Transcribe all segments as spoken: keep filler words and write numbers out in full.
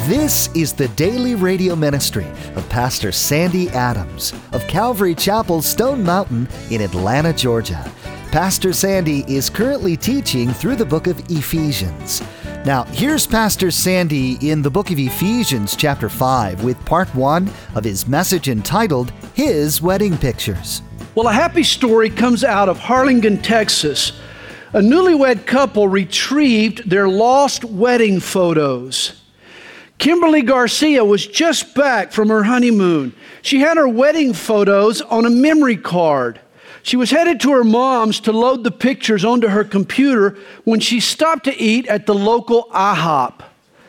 This is the daily radio ministry of Pastor Sandy Adams of Calvary Chapel, Stone Mountain in Atlanta, Georgia. Pastor Sandy is currently teaching through the book of Ephesians. Now, here's Pastor Sandy in the book of Ephesians, chapter five, with part one of his message entitled, His Wedding Pictures. Well, a happy story comes out of Harlingen, Texas. A newlywed couple retrieved their lost wedding photos. Kimberly Garcia was just back from her honeymoon. She had her wedding photos on a memory card. She was headed to her mom's to load the pictures onto her computer when she stopped to eat at the local IHOP.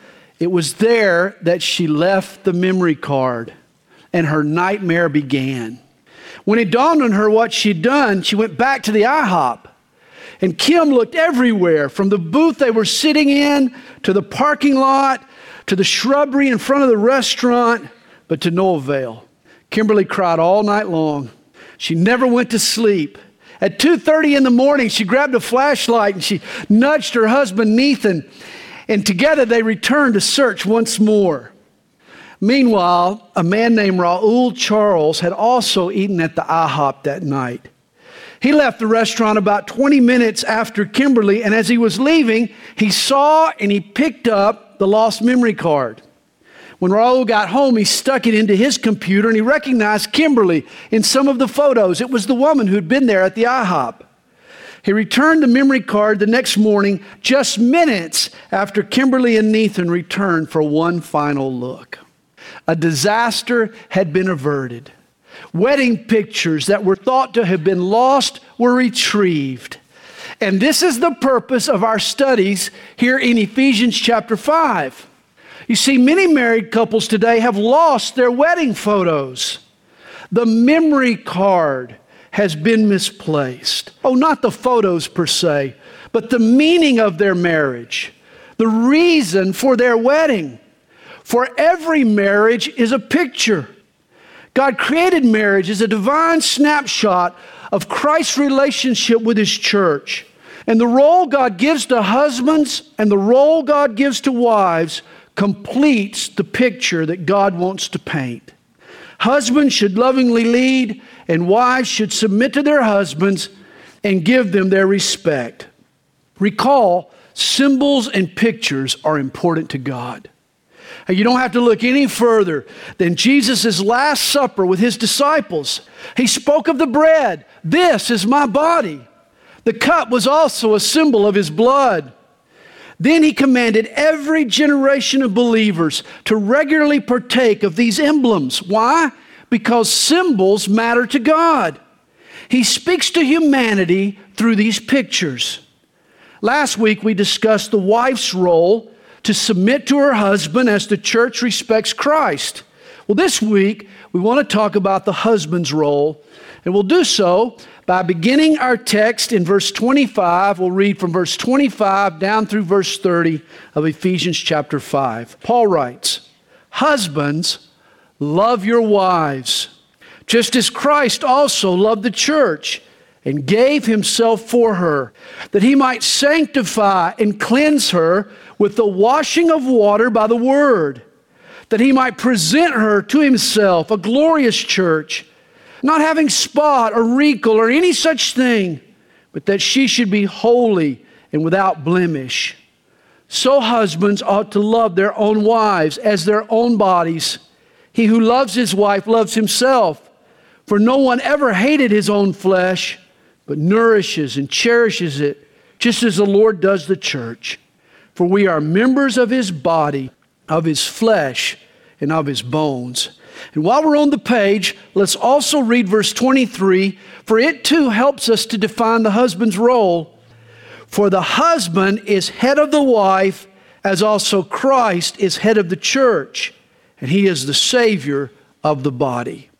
It was there that she left the memory card, and her nightmare began. When it dawned on her what she'd done, she went back to the IHOP. And Kim looked everywhere, from the booth they were sitting in, to the parking lot, to the shrubbery in front of the restaurant, but to no avail. Kimberly cried all night long. She never went to sleep. At two thirty in the morning, she grabbed a flashlight and she nudged her husband, Nathan, and together they returned to search once more. Meanwhile, a man named Raul Charles had also eaten at the IHOP that night. He left the restaurant about twenty minutes after Kimberly, and as he was leaving, he saw and he picked up the lost memory card. When Raul got home, he stuck it into his computer and he recognized Kimberly in some of the photos. It was the woman who'd been there at the IHOP. He returned the memory card the next morning, just minutes after Kimberly and Nathan returned for one final look. A disaster had been averted. Wedding pictures that were thought to have been lost were retrieved. And this is the purpose of our studies here in Ephesians chapter five. You see, many married couples today have lost their wedding photos. The memory card has been misplaced. Oh, not the photos per se, but the meaning of their marriage, the reason for their wedding. For every marriage is a picture. God created marriage as a divine snapshot of Christ's relationship with His church. And the role God gives to husbands and the role God gives to wives completes the picture that God wants to paint. Husbands should lovingly lead, and wives should submit to their husbands and give them their respect. Recall, symbols and pictures are important to God. You don't have to look any further than Jesus' Last Supper with His disciples. He spoke of the bread. This is my body. The cup was also a symbol of His blood. Then He commanded every generation of believers to regularly partake of these emblems. Why? Because symbols matter to God. He speaks to humanity through these pictures. Last week we discussed the wife's role to submit to her husband as the church respects Christ. Well, this week we want to talk about the husband's role, and we'll do so by beginning our text in verse twenty-five. We'll read from verse twenty-five down through verse thirty of Ephesians chapter five. Paul writes, "Husbands, love your wives, just as Christ also loved the church and gave Himself for her, that He might sanctify and cleanse her with the washing of water by the word, that He might present her to Himself a glorious church, not having spot or wrinkle or any such thing, but that she should be holy and without blemish. So husbands ought to love their own wives as their own bodies. He who loves his wife loves himself, for no one ever hated his own flesh, but nourishes and cherishes it, just as the Lord does the church. For we are members of His body, of His flesh, and of His bones." And while we're on the page, let's also read verse twenty-three, for it too helps us to define the husband's role. "For the husband is head of the wife, as also Christ is head of the church, and He is the Savior of the body."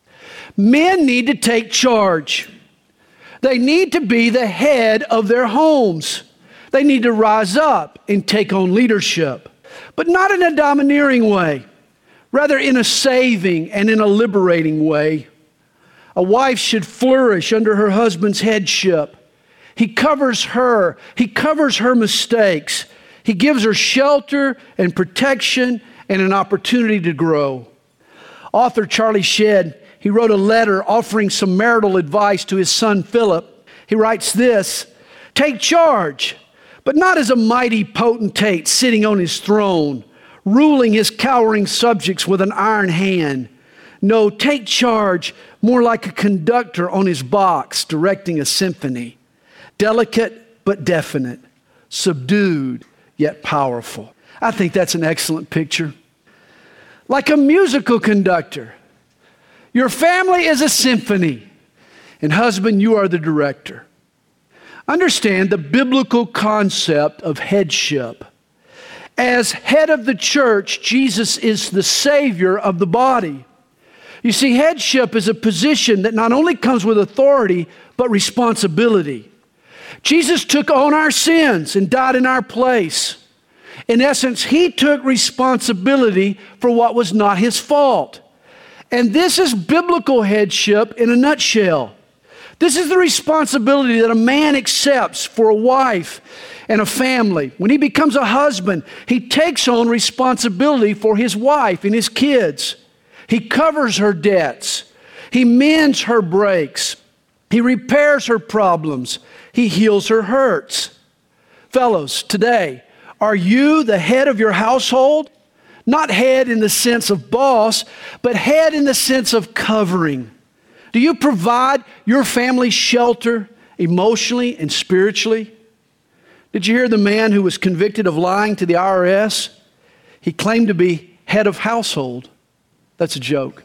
Men need to take charge. They need to be the head of their homes. They need to rise up and take on leadership, but not in a domineering way, rather in a saving and in a liberating way. A wife should flourish under her husband's headship. He covers her. He covers her mistakes. He gives her shelter and protection and an opportunity to grow. Author Charlie Shedd, he wrote a letter offering some marital advice to his son Philip. He writes this: "Take charge, but not as a mighty potentate sitting on his throne, ruling his cowering subjects with an iron hand. No, take charge more like a conductor on his box directing a symphony, delicate but definite, subdued yet powerful." I think that's an excellent picture. Like a musical conductor. Your family is a symphony, and husband, you are the director. Understand the biblical concept of headship. As head of the church, Jesus is the Savior of the body. You see, headship is a position that not only comes with authority, but responsibility. Jesus took on our sins and died in our place. In essence, He took responsibility for what was not His fault. And this is biblical headship in a nutshell. This is the responsibility that a man accepts for a wife and a family. When he becomes a husband, he takes on responsibility for his wife and his kids. He covers her debts. He mends her breaks. He repairs her problems. He heals her hurts. Fellows, today, are you the head of your household? Not head in the sense of boss, but head in the sense of covering. Do you provide your family shelter emotionally and spiritually? Did you hear the man who was convicted of lying to the I R S? He claimed to be head of household. That's a joke.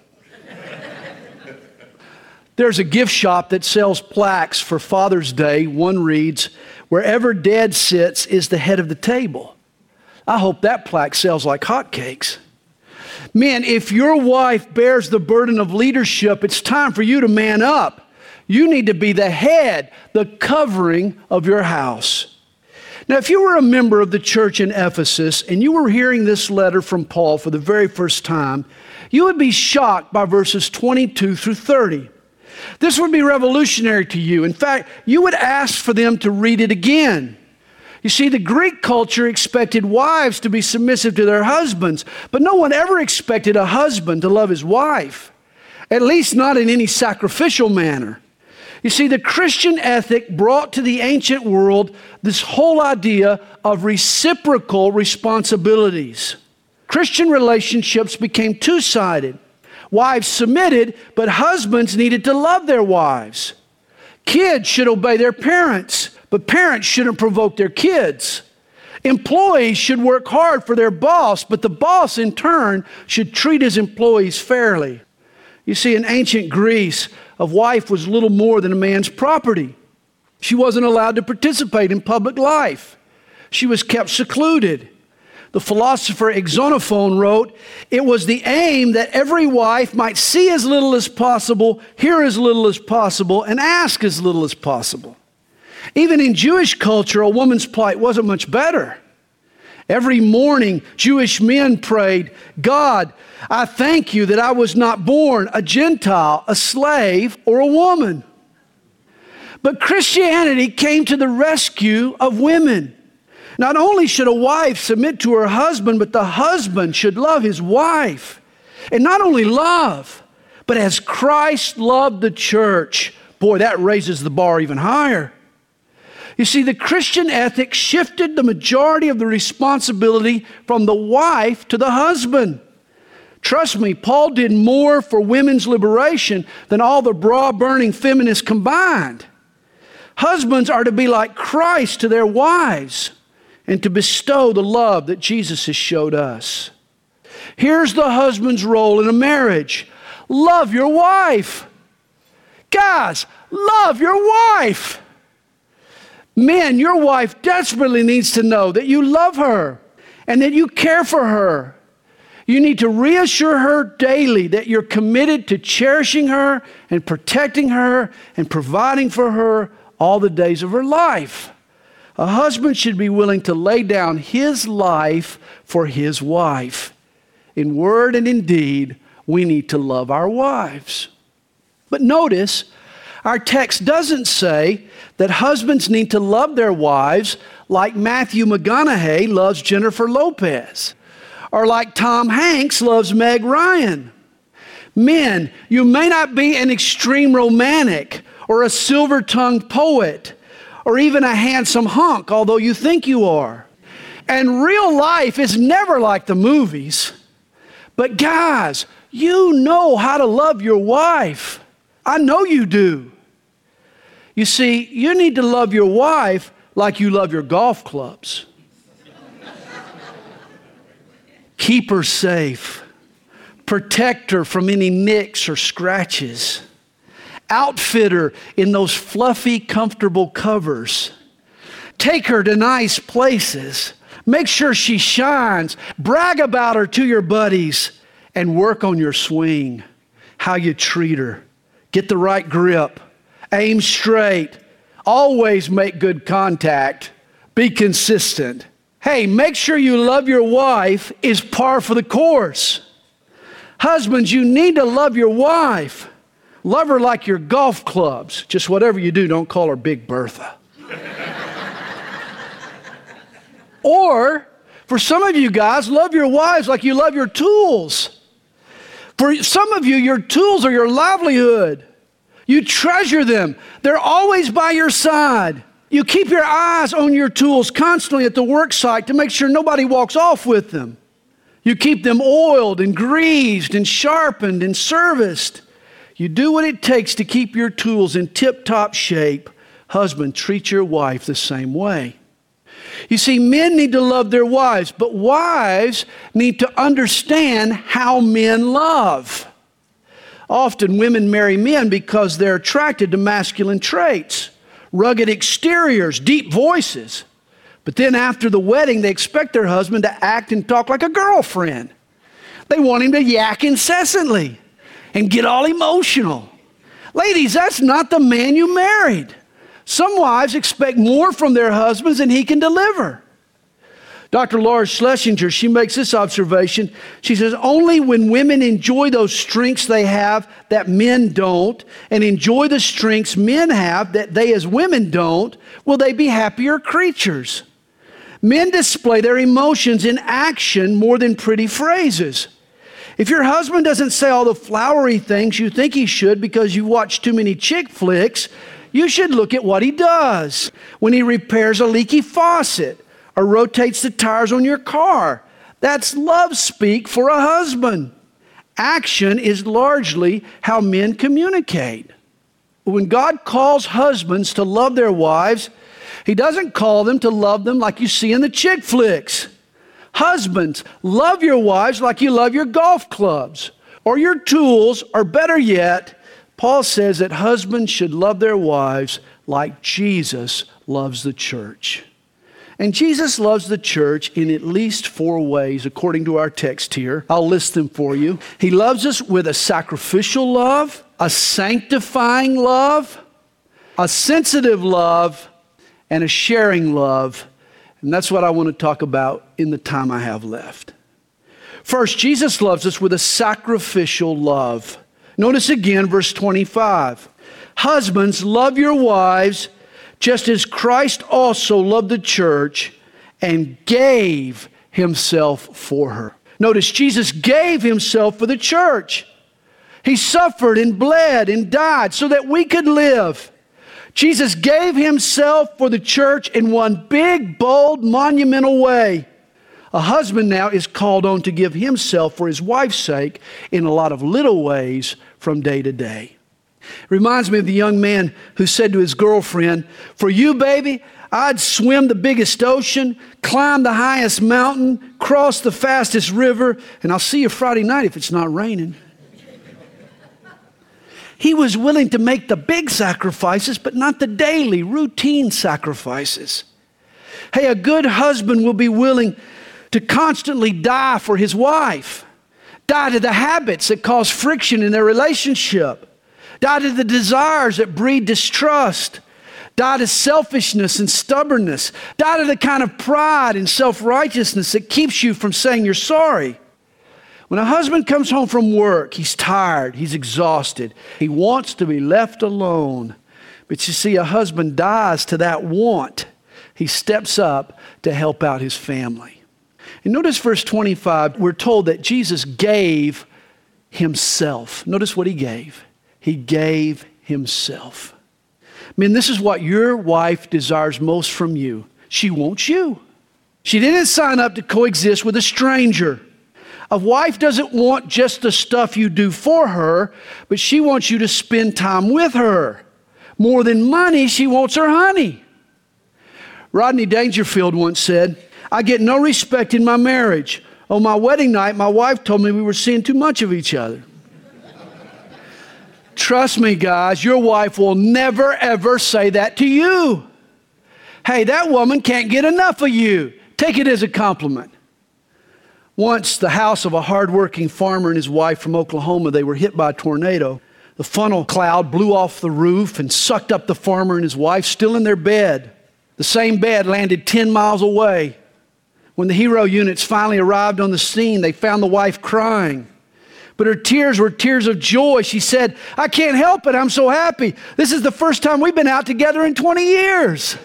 There's a gift shop that sells plaques for Father's Day. One reads, "Wherever Dad sits is the head of the table." I hope that plaque sells like hotcakes. Men, if your wife bears the burden of leadership, it's time for you to man up. You need to be the head, the covering of your house. Now, if you were a member of the church in Ephesus and you were hearing this letter from Paul for the very first time, you would be shocked by verses twenty-two through thirty. This would be revolutionary to you. In fact, you would ask for them to read it again. You see, the Greek culture expected wives to be submissive to their husbands, but no one ever expected a husband to love his wife, at least not in any sacrificial manner. You see, the Christian ethic brought to the ancient world this whole idea of reciprocal responsibilities. Christian relationships became two-sided. Wives submitted, but husbands needed to love their wives. Kids should obey their parents, but parents shouldn't provoke their kids. Employees should work hard for their boss, but the boss in turn should treat his employees fairly. You see, in ancient Greece, a wife was little more than a man's property. She wasn't allowed to participate in public life. She was kept secluded. The philosopher Xenophon wrote, "It was the aim that every wife might see as little as possible, hear as little as possible, and ask as little as possible." Even in Jewish culture, a woman's plight wasn't much better. Every morning, Jewish men prayed, "God, I thank you that I was not born a Gentile, a slave, or a woman." But Christianity came to the rescue of women. Not only should a wife submit to her husband, but the husband should love his wife. And not only love, but as Christ loved the church. Boy, that raises the bar even higher. You see, the Christian ethic shifted the majority of the responsibility from the wife to the husband. Trust me, Paul did more for women's liberation than all the bra-burning feminists combined. Husbands are to be like Christ to their wives and to bestow the love that Jesus has showed us. Here's the husband's role in a marriage. Love your wife. Guys, love your wife. Men, your wife desperately needs to know that you love her and that you care for her. You need to reassure her daily that you're committed to cherishing her and protecting her and providing for her all the days of her life. A husband should be willing to lay down his life for his wife. In word and in deed, we need to love our wives. But notice, our text doesn't say that husbands need to love their wives like Matthew McConaughey loves Jennifer Lopez, or like Tom Hanks loves Meg Ryan. Men, you may not be an extreme romantic or a silver-tongued poet or even a handsome hunk, although you think you are. And real life is never like the movies. But guys, you know how to love your wife. I know you do. You see, you need to love your wife like you love your golf clubs. Keep her safe. Protect her from any nicks or scratches. Outfit her in those fluffy, comfortable covers. Take her to nice places. Make sure she shines. Brag about her to your buddies. And work on your swing, how you treat her. Get the right grip. Aim straight. Always make good contact. Be consistent. Hey, make sure you love your wife is par for the course. Husbands, you need to love your wife. Love her like your golf clubs. Just whatever you do, don't call her Big Bertha. Or, for some of you guys, love your wives like you love your tools. For some of you, your tools are your livelihood. You treasure them. They're always by your side. You keep your eyes on your tools constantly at the work site to make sure nobody walks off with them. You keep them oiled and greased and sharpened and serviced. You do what it takes to keep your tools in tip-top shape. Husband, treat your wife the same way. You see, men need to love their wives, but wives need to understand how men love. Often women marry men because they're attracted to masculine traits, rugged exteriors, deep voices. But then after the wedding, they expect their husband to act and talk like a girlfriend. They want him to yak incessantly and get all emotional. Ladies, that's not the man you married. Some wives expect more from their husbands than he can deliver. Doctor Laura Schlesinger, she makes this observation. She says, only when women enjoy those strengths they have that men don't, and enjoy the strengths men have that they as women don't, will they be happier creatures. Men display their emotions in action more than pretty phrases. If your husband doesn't say all the flowery things you think he should because you watch too many chick flicks, you should look at what he does. When he repairs a leaky faucet or rotates the tires on your car, that's love speak for a husband. Action is largely how men communicate. When God calls husbands to love their wives, He doesn't call them to love them like you see in the chick flicks. Husbands, love your wives like you love your golf clubs or your tools, or better yet, Paul says that husbands should love their wives like Jesus loves the church. And Jesus loves the church in at least four ways, according to our text here. I'll list them for you. He loves us with a sacrificial love, a sanctifying love, a sensitive love, and a sharing love. And that's what I want to talk about in the time I have left. First, Jesus loves us with a sacrificial love. Notice again verse twenty-five. Husbands, love your wives just as Christ also loved the church and gave himself for her. Notice Jesus gave himself for the church. He suffered and bled and died so that we could live. Jesus gave himself for the church in one big, bold, monumental way. A husband now is called on to give himself for his wife's sake in a lot of little ways from day to day. It reminds me of the young man who said to his girlfriend, "For you, baby, I'd swim the biggest ocean, climb the highest mountain, cross the fastest river, and I'll see you Friday night if it's not raining." He was willing to make the big sacrifices, but not the daily, routine sacrifices. Hey, a good husband will be willing to constantly die for his wife, die to the habits that cause friction in their relationship, die to the desires that breed distrust, die to selfishness and stubbornness, die to the kind of pride and self-righteousness that keeps you from saying you're sorry. When a husband comes home from work, he's tired, he's exhausted, he wants to be left alone. But you see, a husband dies to that want. He steps up to help out his family. And notice verse twenty-five, we're told that Jesus gave himself. Notice what he gave. He gave himself. I mean, this is what your wife desires most from you. She wants you. She didn't sign up to coexist with a stranger. A wife doesn't want just the stuff you do for her, but she wants you to spend time with her. More than money, she wants her honey. Rodney Dangerfield once said, I get no respect in my marriage. On my wedding night, my wife told me we were seeing too much of each other. Trust me, guys, your wife will never, ever say that to you. Hey, that woman can't get enough of you. Take it as a compliment. Once, the house of a hardworking farmer and his wife from Oklahoma, they were hit by a tornado. The funnel cloud blew off the roof and sucked up the farmer and his wife, still in their bed. The same bed landed ten miles away. When the hero units finally arrived on the scene, they found the wife crying. But her tears were tears of joy. She said, I can't help it. I'm so happy. This is the first time we've been out together in twenty years.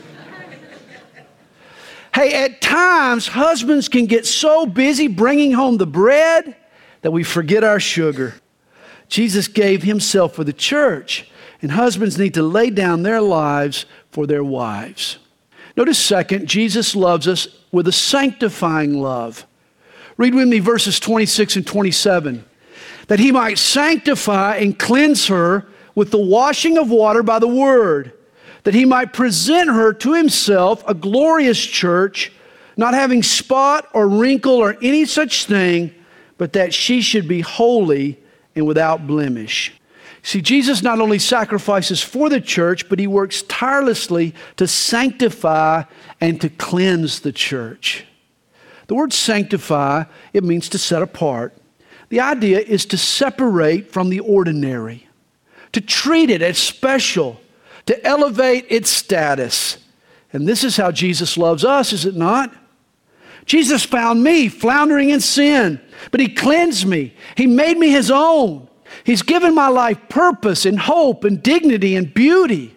Hey, at times, husbands can get so busy bringing home the bread that we forget our sugar. Jesus gave himself for the church, and husbands need to lay down their lives for their wives. Notice second, Jesus loves us with a sanctifying love. Read with me verses twenty-six and twenty-seven. That he might sanctify and cleanse her with the washing of water by the word, that he might present her to himself a glorious church, not having spot or wrinkle or any such thing, but that she should be holy and without blemish. See, Jesus not only sacrifices for the church, but he works tirelessly to sanctify and to cleanse the church. The word sanctify, it means to set apart. The idea is to separate from the ordinary, to treat it as special, to elevate its status. And this is how Jesus loves us, is it not? Jesus found me floundering in sin, but he cleansed me. He made me his own. He's given my life purpose and hope and dignity and beauty.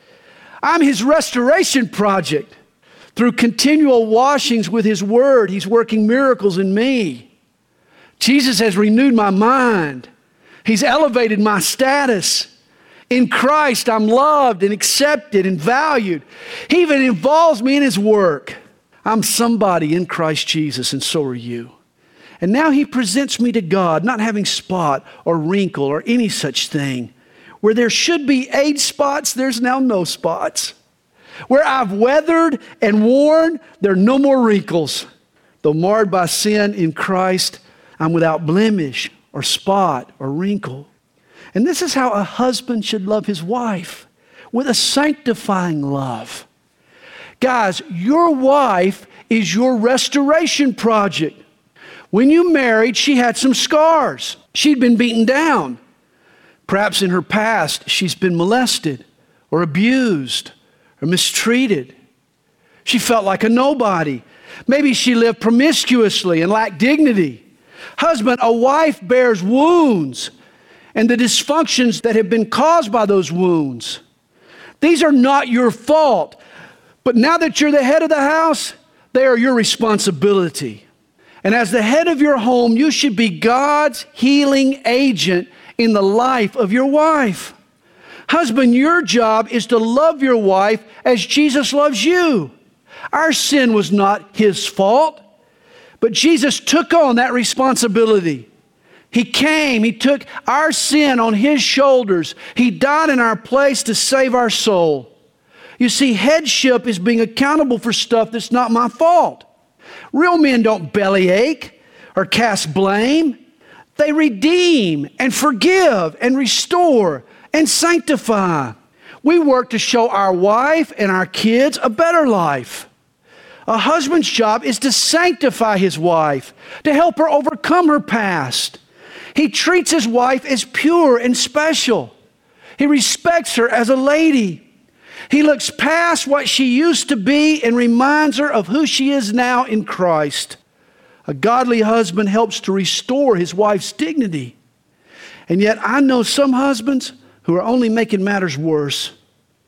I'm his restoration project. Through continual washings with his word, he's working miracles in me. Jesus has renewed my mind. He's elevated my status. In Christ, I'm loved and accepted and valued. He even involves me in his work. I'm somebody in Christ Jesus, and so are you. And now he presents me to God, not having spot or wrinkle or any such thing. Where there should be age spots, there's now no spots. Where I've weathered and worn, there are no more wrinkles. Though marred by sin, in Christ, I'm without blemish or spot or wrinkle. And this is how a husband should love his wife, with a sanctifying love. Guys, your wife is your restoration project. When you married, she had some scars. She'd been beaten down. Perhaps in her past, she's been molested or abused or mistreated. She felt like a nobody. Maybe she lived promiscuously and lacked dignity. Husband, a wife bears wounds and the dysfunctions that have been caused by those wounds. These are not your fault. But now that you're the head of the house, they are your responsibility. And as the head of your home, you should be God's healing agent in the life of your wife. Husband, your job is to love your wife as Jesus loves you. Our sin was not his fault, but Jesus took on that responsibility. He came, he took our sin on his shoulders. He died in our place to save our soul. You see, headship is being accountable for stuff that's not my fault. Real men don't bellyache or cast blame. They redeem and forgive and restore and sanctify. We work to show our wife and our kids a better life. A husband's job is to sanctify his wife, to help her overcome her past. He treats his wife as pure and special. He respects her as a lady. He looks past what she used to be and reminds her of who she is now in Christ. A godly husband helps to restore his wife's dignity. And yet I know some husbands who are only making matters worse.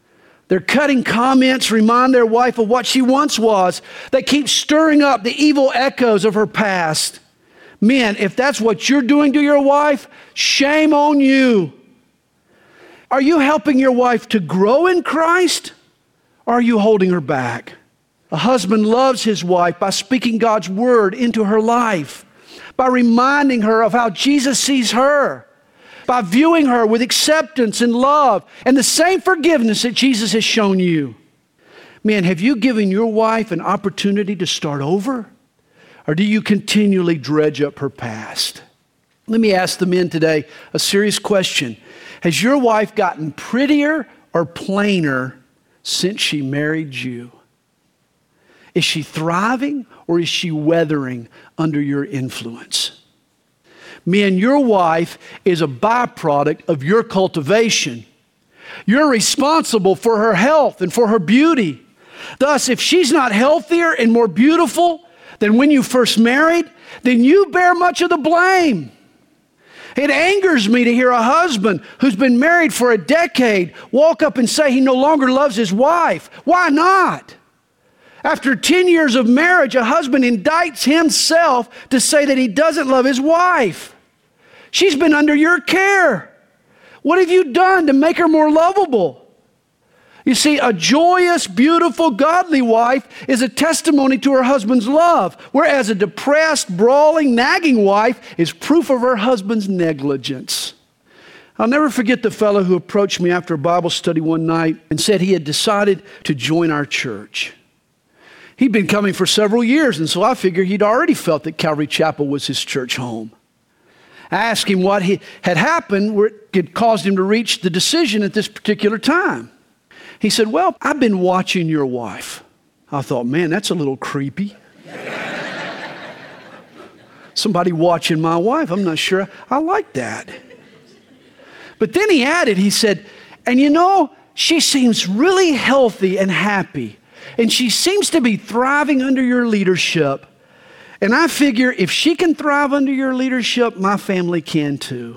Their cutting comments remind their wife of what she once was. They keep stirring up the evil echoes of her past. Men, if that's what you're doing to your wife, shame on you. Are you helping your wife to grow in Christ, or are you holding her back? A husband loves his wife by speaking God's word into her life, by reminding her of how Jesus sees her, by viewing her with acceptance and love and the same forgiveness that Jesus has shown you. Man, have you given your wife an opportunity to start over? Or do you continually dredge up her past? Let me ask the men today a serious question. Has your wife gotten prettier or plainer since she married you? Is she thriving or is she weathering under your influence? Men, your wife is a byproduct of your cultivation. You're responsible for her health and for her beauty. Thus, if she's not healthier and more beautiful than when you first married, then you bear much of the blame. It angers me to hear a husband who's been married for a decade walk up and say he no longer loves his wife. Why not? After ten years of marriage, a husband indicts himself to say that he doesn't love his wife. She's been under your care. What have you done to make her more lovable? You see, a joyous, beautiful, godly wife is a testimony to her husband's love, whereas a depressed, brawling, nagging wife is proof of her husband's negligence. I'll never forget the fellow who approached me after a Bible study one night and said he had decided to join our church. He'd been coming for several years, and so I figured he'd already felt that Calvary Chapel was his church home. I asked him what he, had happened where it had caused him to reach the decision at this particular time. He said, well, I've been watching your wife. I thought, man, that's a little creepy. Somebody watching my wife, I'm not sure I like that. But then he added, he said, and you know, she seems really healthy and happy. And she seems to be thriving under your leadership. And I figure if she can thrive under your leadership, my family can too.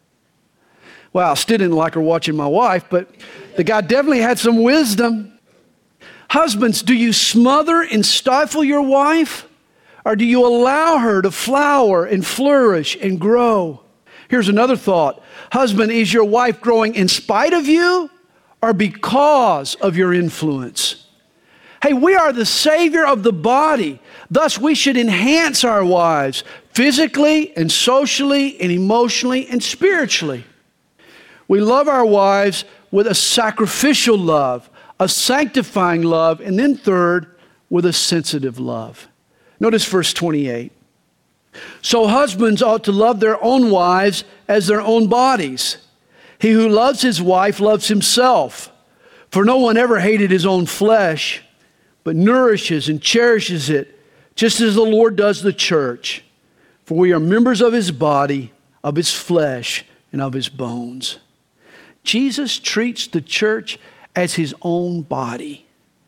Well, I still didn't like her watching my wife, but the guy definitely had some wisdom. Husbands, do you smother and stifle your wife? Or do you allow her to flower and flourish and grow? Here's another thought. Husband, is your wife growing in spite of you or because of your influence? Hey, we are the Savior of the body. Thus, we should enhance our wives physically and socially and emotionally and spiritually. We love our wives with a sacrificial love, a sanctifying love, and then third, with a sensitive love. Notice verse twenty-eight. So husbands ought to love their own wives as their own bodies. He who loves his wife loves himself. For no one ever hated his own flesh, but nourishes and cherishes it, just as the Lord does the church. For we are members of his body, of his flesh, and of his bones. Jesus treats the church as his own body.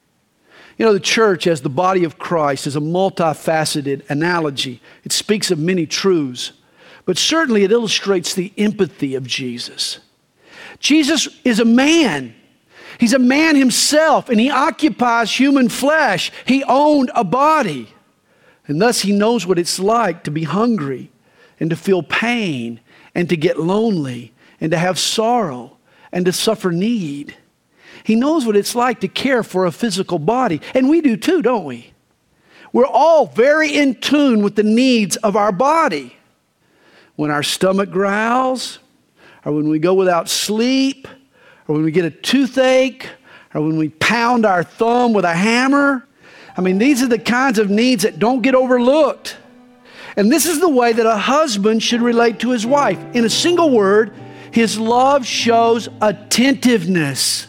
You know, the church as the body of Christ is a multifaceted analogy. It speaks of many truths, but certainly it illustrates the empathy of Jesus. Jesus is a man. He's a man himself, and he occupies human flesh. He owned a body, and thus he knows what it's like to be hungry and to feel pain and to get lonely and to have sorrow and to suffer need. He knows what it's like to care for a physical body, and we do too, don't we? We're all very in tune with the needs of our body. When our stomach growls, or when we go without sleep, or when we get a toothache, or when we pound our thumb with a hammer. I mean, these are the kinds of needs that don't get overlooked. And this is the way that a husband should relate to his wife. In a single word, his love shows attentiveness.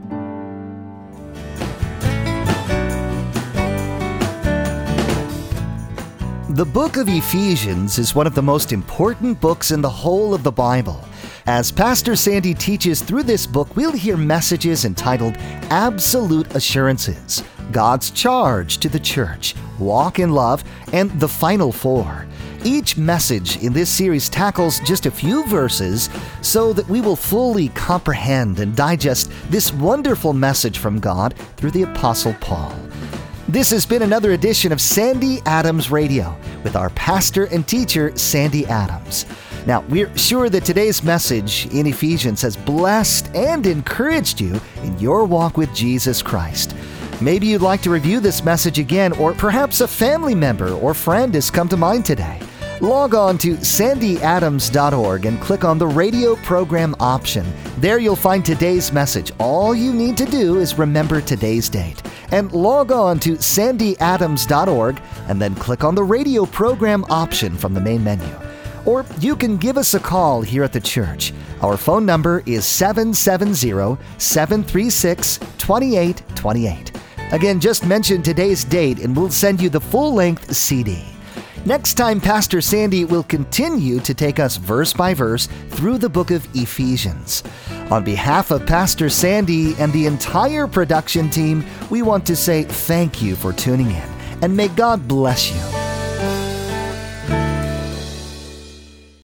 The book of Ephesians is one of the most important books in the whole of the Bible. As Pastor Sandy teaches through this book, we'll hear messages entitled Absolute Assurances, God's Charge to the Church, Walk in Love, and The Final Four. each message in this series tackles just a few verses so that we will fully comprehend and digest this wonderful message from God through the Apostle Paul. This has been another edition of Sandy Adams Radio with our pastor and teacher, Sandy Adams. Now, we're sure that today's message in Ephesians has blessed and encouraged you in your walk with Jesus Christ. Maybe you'd like to review this message again, or perhaps a family member or friend has come to mind today. Log on to sandy adams dot org and click on the radio program option. There you'll find today's message. All you need to do is remember today's date. And log on to sandy adams dot org and then click on the radio program option from the main menu. Or you can give us a call here at the church. Our phone number is seven seven zero, seven three six, two eight two eight. Again, just mention today's date and we'll send you the full-length C D. Next time, Pastor Sandy will continue to take us verse by verse through the book of Ephesians. On behalf of Pastor Sandy and the entire production team, we want to say thank you for tuning in, and may God bless you.